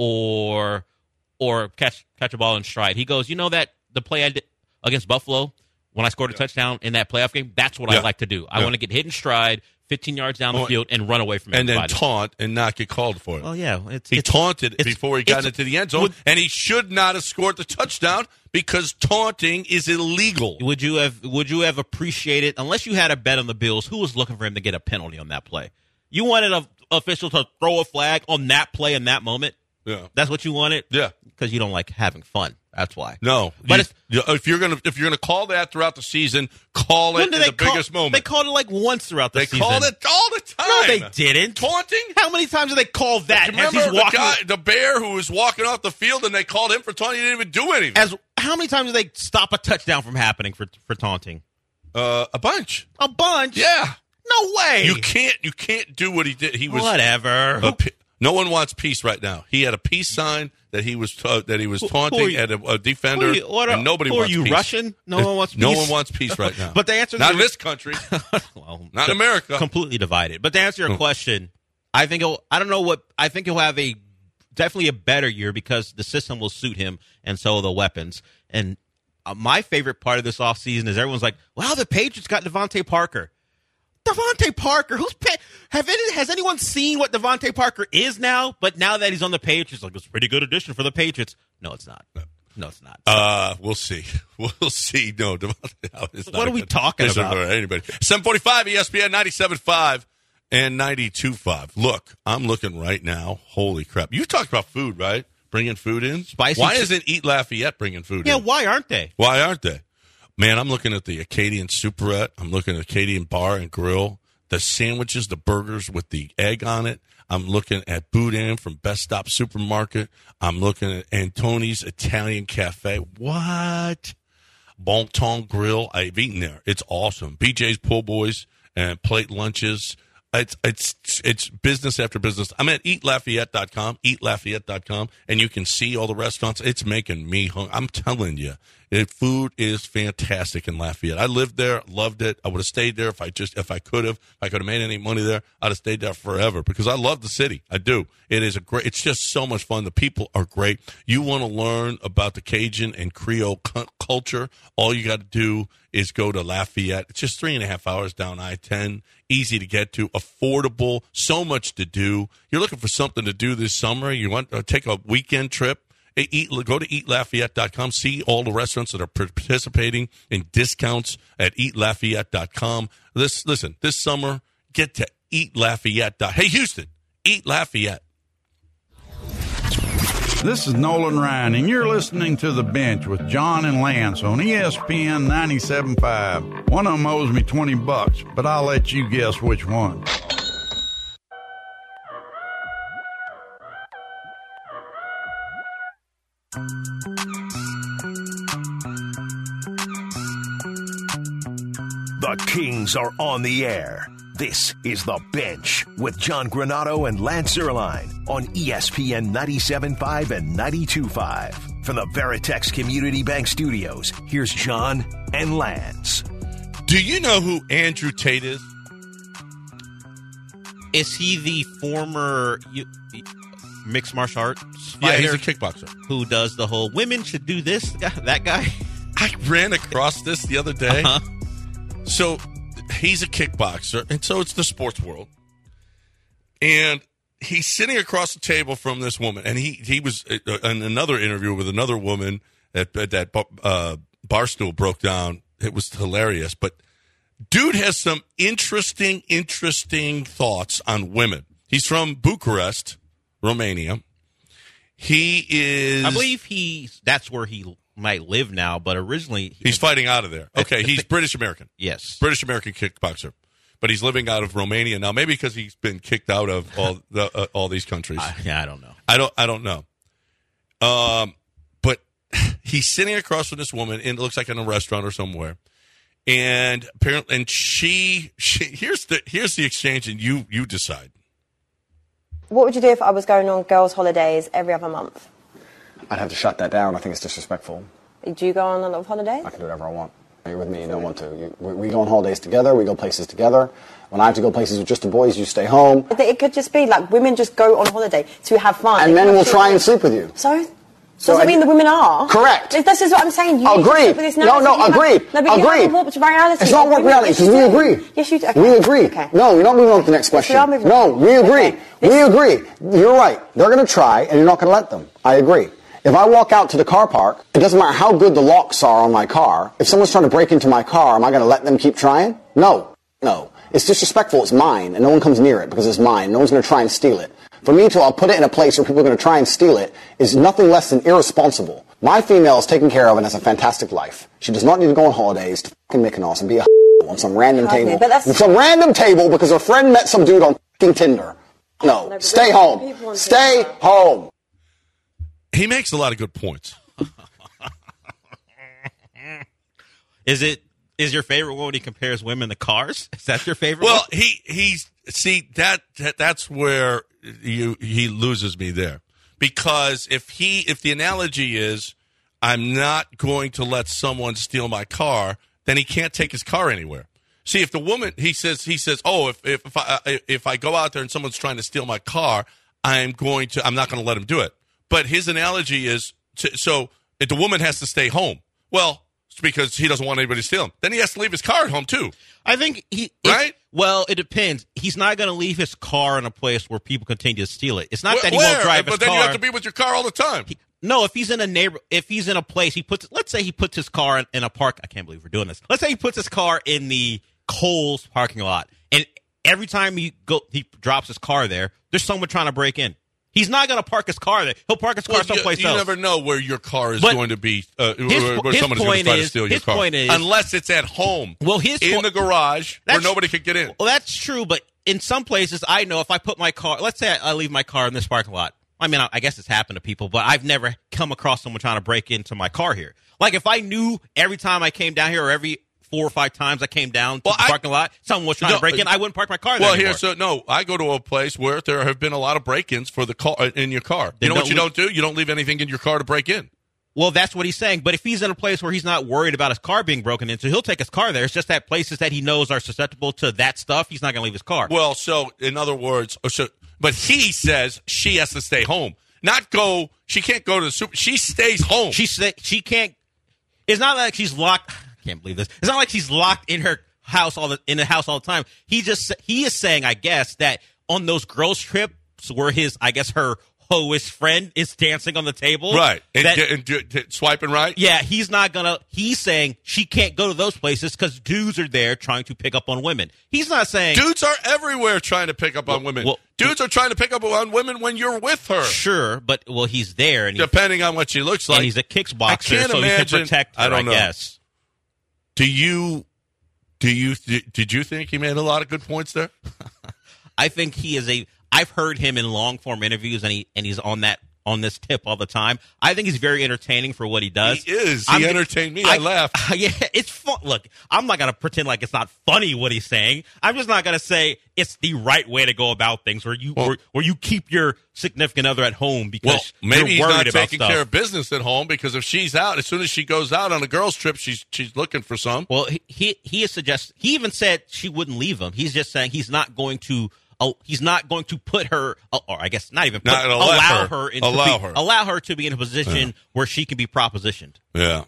or or catch catch a ball in stride?" He goes, "You know that the play I did against Buffalo when I scored a yeah. touchdown in that playoff game, that's what yeah. I like to do. I yeah. want to get hit in stride, fifteen yards down the field, and run away from and everybody. And then taunt and not get called for it. Well, yeah. It's, he it's, taunted it's, before he got into the end zone, would, and he should not have scored the touchdown because taunting is illegal. Would you have Would you have appreciated, unless you had a bet on the Bills, who was looking for him to get a penalty on that play? You wanted an official to throw a flag on that play in that moment? Yeah. That's what you wanted? Yeah. Because you don't like having fun. That's why. No, but you, if you're gonna if you're gonna call that throughout the season, call it in the call, biggest moment. They called it like once throughout the they season. They called it all the time. No, they didn't. Taunting? How many times did they call that? Remember as he's the walking, guy, the bear who was walking off the field, and they called him for taunting. He didn't even do anything. As how many times did they stop a touchdown from happening for for taunting? Uh, a bunch. A bunch. Yeah. No way. You can't. You can't do what he did. He was whatever. A, no one wants peace right now. He had a peace sign that he was ta- that he was taunting at a, a defender, you, what, and nobody who wants are you peace. Russian? No one wants peace. No one wants peace right now. But the answer not to in the, this country. well, not in America. Completely divided. But to answer your question, I think he'll. I don't know what. I think he'll have a definitely a better year because the system will suit him, and so will the weapons. And uh, my favorite part of this offseason is everyone's like, "Wow, the Patriots got Devontae Parker." Devontae Parker, who's pay- have any, has anyone seen what Devontae Parker is now? But now that he's on the Patriots, like it's a pretty good addition for the Patriots. No, it's not. No, it's not. Uh, we'll see. We'll see. No, Devontae. No, it's not what are we good. talking it's about? Not anybody. seven forty-five E S P N ninety-seven point five and ninety-two point five. Look, I'm looking right now. Holy crap! You talked about food, right? Bringing food in. Spicy. Why ch- isn't Eat Lafayette bringing food yeah, in? Yeah, why aren't they? Why aren't they? Man, I'm looking at the Acadian Superette. I'm looking at Acadian Bar and Grill. The sandwiches, the burgers with the egg on it. I'm looking at Boudin from Best Stop Supermarket. I'm looking at Antoni's Italian Cafe. What? Bon Ton Grill. I've eaten there. It's awesome. B J's Pool Boys and Plate Lunches. It's it's it's business after business. I'm at eat lafayette dot com, eat lafayette dot com, and you can see all the restaurants. It's making me hungry. I'm telling you, it, food is fantastic in Lafayette. I lived there, loved it. I would have stayed there if I just if I could have. If I could have made any money there, I'd have stayed there forever because I love the city. I do. It is a great. It's just so much fun. The people are great. You want to learn about the Cajun and Creole cu- culture? All you got to do is go to Lafayette. It's just three and a half hours down I ten. Easy to get to, affordable, so much to do. You're looking for something to do this summer. You want to take a weekend trip. Eat, go to eat lafayette dot com. See all the restaurants that are participating in discounts at eat lafayette dot com. This, listen, this summer, get to eat lafayette. Hey, Houston, Eat Lafayette. This is Nolan Ryan, and you're listening to The Bench with John and Lance on E S P N ninety-seven point five. One of them owes me twenty bucks, but I'll let you guess which one. The Kings are on the air. This is The Bench with John Granato and Lance Zierlein on E S P N ninety-seven point five and ninety-two point five. From the Veritex Community Bank Studios, here's John and Lance. Do you know who Andrew Tate is? Is he the former you, mixed martial arts fighter? Yeah, he's a kickboxer. Who does the whole women should do this? That guy? I ran across this the other day. Uh-huh. So he's a kickboxer, and so it's the sports world. And he's sitting across the table from this woman, and he, he was in another interview with another woman at, at that uh, Barstool broke down. It was hilarious. But dude has some interesting, interesting thoughts on women. He's from Bucharest, Romania. He is... I believe he that's where he might live now, but originally... He's fighting out of there. Okay, he's British-American. Yes. British-American kickboxer. But he's living out of Romania now, maybe because he's been kicked out of all the uh, all these countries. I, yeah, I don't know. I don't I don't know. Um, but he's sitting across from this woman, and it looks like in a restaurant or somewhere. And apparently, and she, she here's the here's the exchange, and you you decide. What would you do if I was going on girls' holidays every other month? I'd have to shut that down. I think it's disrespectful. Do you go on a lot of holidays? I can do whatever I want. You're with me, you don't want to. You, we, we go on holidays together, we go places together. When I have to go places with just the boys, you stay home. It could just be like women just go on holiday to have fun. And men will try and sleep with you. So? So Doesn't I, mean the women are. Correct. This is what I'm saying. You agreed. This no, no, agreed. Have, no, but agreed. What's reality? It's not what reality, because we agree. Yes, you do. Okay. We agree. Okay. No, we're not moving on to the next question. Yes, we are moving no, on. we agree. Okay. We this... agree. You're right. They're going to try, and you're not going to let them. I agree. If I walk out to the car park, it doesn't matter how good the locks are on my car. If someone's trying to break into my car, am I going to let them keep trying? No. No. It's disrespectful. It's mine, and no one comes near it because it's mine. No one's going to try and steal it. For me to I'll put it in a place where people are going to try and steal it is nothing less than irresponsible. My female is taken care of and has a fantastic life. She does not need to go on holidays to fucking Mykonos and be a on some random Okay, table. but that's- Some random table because her friend met some dude on fucking Tinder. No, No, but stay there's home. people on Stay Tinder. home. He makes a lot of good points. Is it is your favorite one when he compares women to cars? Is that your favorite? Well, one? he he's see that, that that's where you he loses me there, because if he if the analogy is I'm not going to let someone steal my car, then he can't take his car anywhere. See, if the woman he says he says, oh, if if if I if I go out there and someone's trying to steal my car, I'm going to I'm not going to let him do it. But his analogy is to, so if the woman has to stay home. Well, it's because he doesn't want anybody to steal him. Then he has to leave his car at home too. I think he right. It, well, it depends. He's not going to leave his car in a place where people continue to steal it. It's not Where, that he where? won't drive but his then car. you have to be with your car all the time. He, no, if he's in a neighbor, if he's in a place, he puts. Let's say he puts his car in, in a park. I can't believe we're doing this. Let's say he puts his car in the Kohl's parking lot, and every time he go, he drops his car there. There's someone trying to break in. He's not going to park his car there. He'll park his car Well, someplace you, you else. never know where your car is But going to be, uh, his- where, where his someone is going to point try to is- steal your his car. point is- Unless it's at home. Well, his in po- the garage where That's- nobody could get in. Well, that's true, but in some places, I know if I put my car, let's say I, I leave my car in this parking lot. I mean, I, I guess it's happened to people, but I've never come across someone trying to break into my car here. Like if I knew every time I came down here, or every four or five times I came down to Well, the I- parking lot, someone was trying No, to break in, I wouldn't park my car there Well, anymore. here, so no, I go to a place where there have been a lot of break-ins for the car uh, in your car. Then You know what don't you leave- don't do? You don't leave anything in your car to break in. Well, that's what he's saying. But if he's in a place where he's not worried about his car being broken into, he'll take his car there. It's just that places that he knows are susceptible to that stuff, he's not going to leave his car. Well, so in other words, so but he says she has to stay home, not go. She can't go to the super. She stays home. She say, she can't. It's not like she's locked. I can't believe this. It's not like she's locked in her house all the in the house all the time. He just he is saying, I guess, that on those girls' trips where his I guess her hoish friend is dancing on the table, right, and, that- and, and, and swiping right. Yeah, he's not gonna. He's saying she can't go to those places because dudes are there trying to pick up on women. He's not saying Dudes are everywhere trying to pick up on women. well- Dudes are trying to pick up on women when you're with her. sure, but well, he's there and, he, Depending on what she looks like. and he's a kickboxer, I can't so imagine. he can protect her. I don't know. guess. Do you? Do you? Did you think he made a lot of good points there? I think he is a. I've heard him in long form interviews, and he and he's on that on this tip all the time. I think he's very entertaining for what he does. He is. He I'm- entertained me. I, laughed. Yeah, it's fun. Look, I'm not gonna pretend like it's not funny what he's saying. I'm just not gonna say it's the right way to go about things, where you Well- where, where you keep your significant other at home because Well, maybe he's you're worried not about taking stuff. care of business at home, because if she's out, as soon as she goes out on a girls' trip, she's she's looking for some. Well, he he, he is suggest he even said she wouldn't leave him. He's just saying he's not going to. Oh, he's not going to put her, or I guess not even put, Not gonna let allow her. her, into Allow be, her. allow her to be in a position Yeah. where she can be propositioned. Yeah.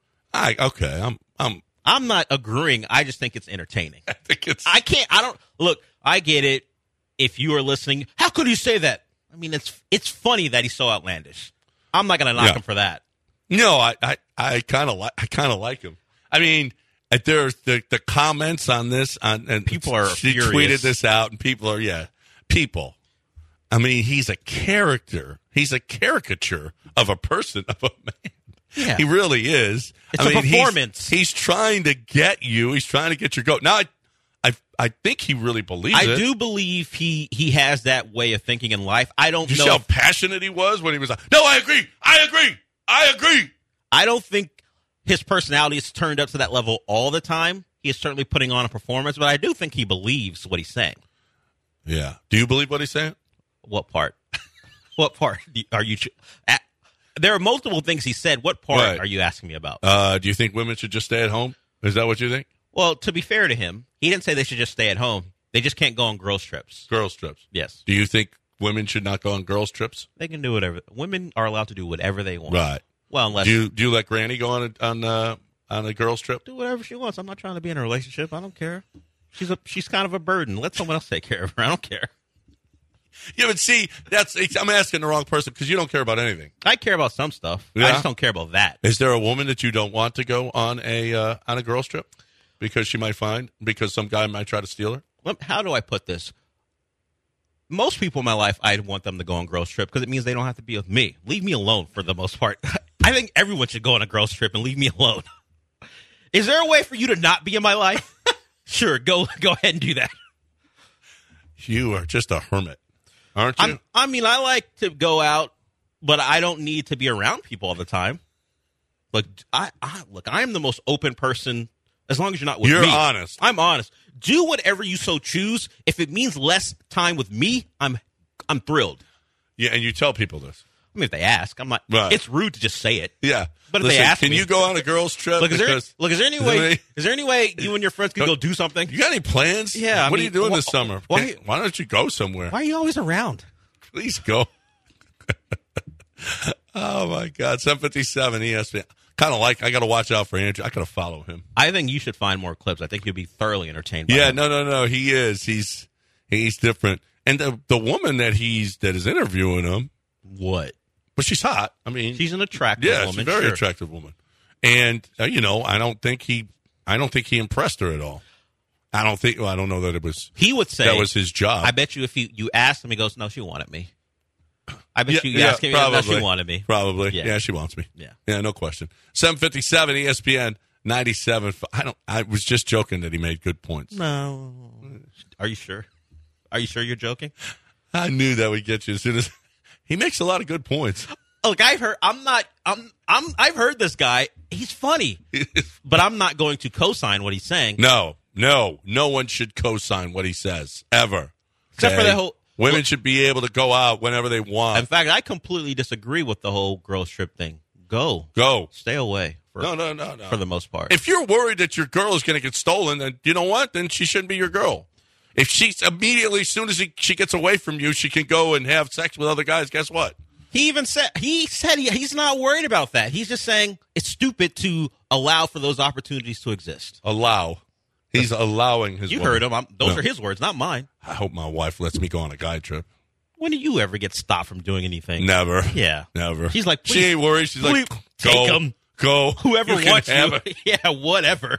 I okay. I'm I'm. I'm not agreeing. I just think it's entertaining. I think it's. I can't. I don't look. I get it. If you are listening, how could you say that? I mean, it's it's funny that he's so outlandish. I'm not going to knock Yeah. him for that. No, I I, I kind of like I kind of like him. I mean, uh, there's the the comments on this on and People are she furious. tweeted this out, and people are yeah people. I mean, he's a character. He's a caricature of a person, of a man. Yeah. He really is. It's I a mean, he's- performance. He's, trying to get you. He's trying to get your goat. Now, I, I, I think he really believes I it. do believe he he has that way of thinking in life. I don't Did you know. see how if- passionate he was when he was like, "No, I agree. I agree. I agree." I don't think his personality is turned up to that level all the time. He is certainly putting on a performance, but I do think he believes what he's saying. Yeah. Do you believe what he's saying? What part? What part do you- are you? ch- a- There are multiple things he said. What part Right. are you asking me about? Uh, do you think women should just stay at home? Is that what you think? Well, to be fair to him, he didn't say they should just stay at home. They just can't go on girls' trips. Girls' trips. Yes. Do you think women should not go on girls' trips? They can do whatever. Women are allowed to do whatever they want. Right. Well, unless Do you do you let Granny go on a, on uh, on a girls' trip? do whatever she wants. I'm not trying to be in a relationship. I don't care. She's a she's kind of a burden. Let someone else take care of her. I don't care. Yeah, but see, that's I'm asking the wrong person, because you don't care about anything. I care about some stuff. Yeah? I just don't care about that. Is there a woman that you don't want to go on a uh, on a girls' trip because she might find because some guy might try to steal her? Let- How do I put this? Most people in my life, I'd want them to go on girls' trip because it means they don't have to be with me. Leave me alone for the most part. I think everyone should go on a girls' trip and leave me alone. Is there a way for you to not be in my life? Sure, go go ahead and do that. You are just a hermit, aren't you? I'm, I mean, I like to go out, but I don't need to be around people all the time. Look, I, I look, I am the most open person as long as you're not with you're me. You're honest. I'm honest. Do whatever you so choose. If it means less time with me, I'm I'm thrilled. Yeah, and you tell people this. I mean, if they ask, I'm not. Right. It's rude to just say it. Yeah, but if Listen, they ask, can me, you go on a girls' trip? Look, is there, because, look, is there any way? Is there any way you and your friends could go do something? You got any plans? Yeah. What I mean, are you doing wh- this summer? Why, why don't you go somewhere? Why are you always around? Please go. Oh my God, seven fifty-seven E S P N. Kind of like I got to watch out for Andrew. I got to follow him. I think you should find more clips. I think you'll be thoroughly entertained. By yeah, him. no, no, no. He is. He's he's different. And the the woman that he's that is interviewing him, what? But she's hot. I mean, she's an attractive yeah, woman. she's a very sure. attractive woman. And uh, you know, I don't think he, I don't think he impressed her at all. I don't think. Well, I don't know that it was. He would say that was his job. I bet you if you you asked him, he goes, "No, she wanted me." I bet yeah, you yeah, ask him, probably. "No, she wanted me." Probably. Yeah. Yeah. yeah, she wants me. Yeah, yeah, no question. Seven fifty-seven E S P N ninety-seven. I don't. I was just joking that he made good points. No. Are you sure? Are you sure you're joking? I knew that would get you as soon as he makes a lot of good points. Look, I've heard. I'm not. I'm. I'm. I've heard this guy. He's funny, but I'm not going to co-sign what he's saying. No, no, no one should co-sign what he says ever. Except okay? for that whole. Women look, should be able to go out whenever they want. In fact, I completely disagree with the whole girls trip thing. Go, go, stay away. For, no, no, no, no. For the most part, if you're worried that your girl is going to get stolen, then you know what? Then she shouldn't be your girl. If she's immediately, as soon as he, she gets away from you, she can go and have sex with other guys. Guess what? He even said he said he, he's not worried about that. He's just saying it's stupid to allow for those opportunities to exist. Allow. He's allowing his. You woman. heard him. I'm, those no. are his words, not mine. I hope my wife lets me go on a guy trip. When do you ever get stopped from doing anything? Never. Yeah. Never. She's like, she ain't worried. She's like, go, take him. Go. Whoever you wants have you. It. Yeah, whatever.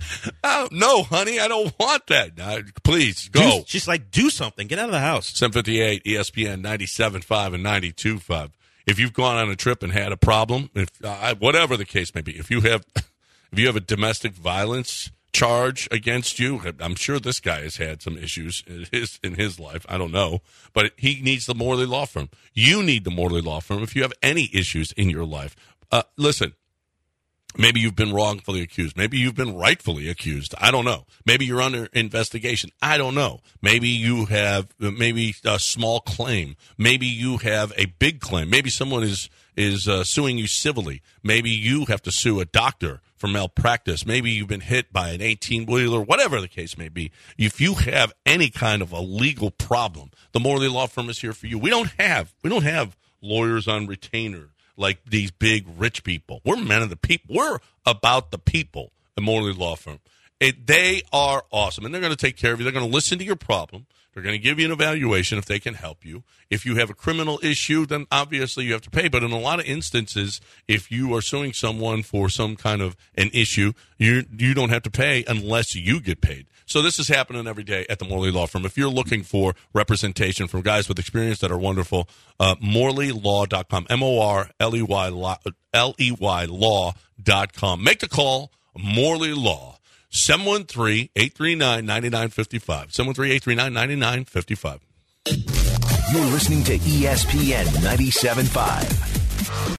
Oh, no, honey, I don't want that. No, please, go. Do, she's like, do something. Get out of the house. seven fifty-eight E S P N ninety-seven point five and ninety-two point five. If you've gone on a trip and had a problem, if uh, whatever the case may be, if you have if you have a domestic violence charge against you, I'm sure this guy has had some issues in his in his life. I don't know, but he needs the Morley Law Firm. You need the Morley Law Firm if you have any issues in your life. Uh, listen. Maybe you've been wrongfully accused. Maybe you've been rightfully accused. I don't know. Maybe you're under investigation. I don't know. Maybe you have maybe a small claim. Maybe you have a big claim. Maybe someone is is uh, suing you civilly. Maybe you have to sue a doctor for malpractice. Maybe you've been hit by an eighteen-wheeler, whatever the case may be. If you have any kind of a legal problem, the Morley Law Firm is here for you. We don't have we don't have lawyers on retainer like these big rich people. We're men of the people. We're about the people, the Morley Law Firm. It, they are awesome, and they're going to take care of you. They're going to listen to your problem. They're going to give you an evaluation if they can help you. If you have a criminal issue, then obviously you have to pay. But in a lot of instances, if you are suing someone for some kind of an issue, you you don't have to pay unless you get paid. So this is happening every day at the Morley Law Firm. If you're looking for representation from guys with experience that are wonderful, uh, morley law dot com, M O R L E Y L E Y law dot com. Make the call, Morley Law, seven one three, eight three nine, nine nine five five, seven one three, eight three nine, nine nine five five. You're listening to E S P N ninety-seven point five.